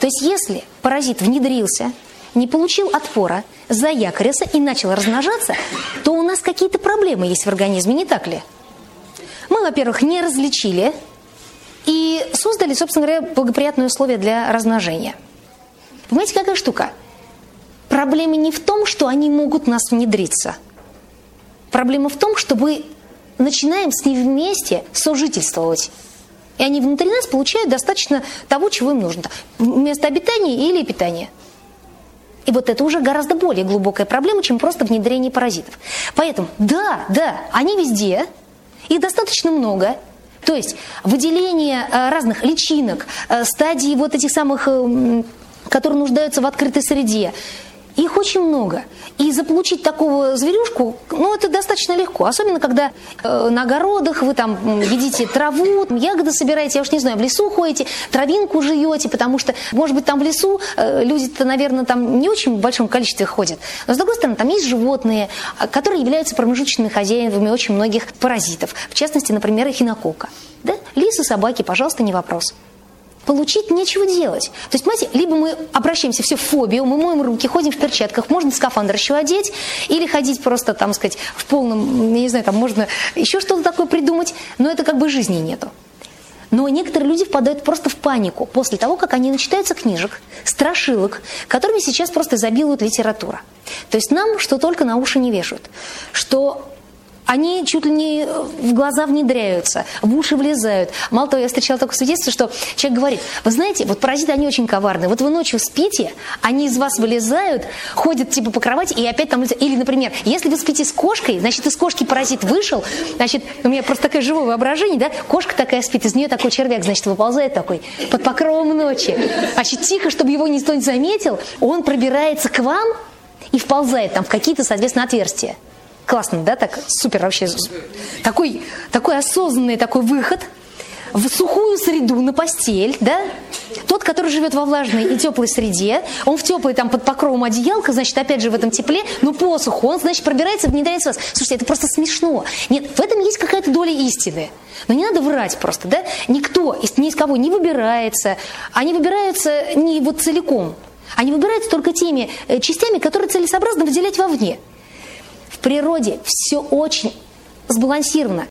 То есть если паразит внедрился, не получил отпора, заякорился и начал размножаться, то у нас какие-то проблемы есть в организме, не так ли? Мы, во-первых, не различили и создали, собственно говоря, благоприятные условия для размножения. Понимаете, какая штука? Проблема не в том, что они могут в нас внедриться. Проблема в том, что мы начинаем с ними вместе сожительствовать. И они внутри нас получают достаточно того, чего им нужно. Место обитания или питания. И вот это уже гораздо более глубокая проблема, чем просто внедрение паразитов. Поэтому, да, они везде, их достаточно много. То есть выделение разных личинок, стадий вот этих самых, которые нуждаются в открытой среде, их очень много. И заполучить такого зверюшку, это достаточно легко. Особенно, когда на огородах вы там видите траву, ягоды собираете, я уж не знаю, в лесу ходите, травинку жуете, потому что, может быть, там в лесу люди-то, наверное, там не очень в большом количестве ходят. Но, с другой стороны, там есть животные, которые являются промежуточными хозяевами очень многих паразитов. В частности, например, эхинококка. Да? Лисы, собаки, пожалуйста, не вопрос. Получить нечего делать. То есть, понимаете, либо мы обращаемся все в фобию, мы моем руки, ходим в перчатках, можно скафандр еще одеть, или ходить просто, там, сказать, в полном, я не знаю, там можно еще что-то такое придумать, но это как бы жизни нету. Но некоторые люди впадают просто в панику после того, как они начитаются книжек, страшилок, которыми сейчас просто изобилует литература. То есть нам что только на уши не вешают, что они чуть ли не в глаза внедряются, в уши влезают. Мало того, я встречала такое свидетельство, что человек говорит: вы знаете, вот паразиты, они очень коварные. Вот вы ночью спите, они из вас вылезают, ходят типа по кровати и опять там лезают. Или, например, если вы спите с кошкой, значит, из кошки паразит вышел, значит, у меня просто такое живое воображение, да, кошка такая спит, из нее такой червяк, значит, выползает такой под покровом ночи. Значит, тихо, чтобы его никто не заметил, он пробирается к вам и вползает там в какие-то, соответственно, отверстия. Классно, да, так супер вообще. Такой осознанный такой выход в сухую среду на постель, да. Тот, который живет во влажной и теплой среде, он в теплой там под покровом одеялка, значит, опять же в этом тепле, но посуху, он, значит, пробирается, внедряется в вас. Слушайте, это просто смешно. Нет, в этом есть какая-то доля истины. Но не надо врать просто, да. Никто ни из кого не выбирается. Они выбираются не вот целиком. Они выбираются только теми частями, которые целесообразно выделять вовне. В природе все очень сбалансировано.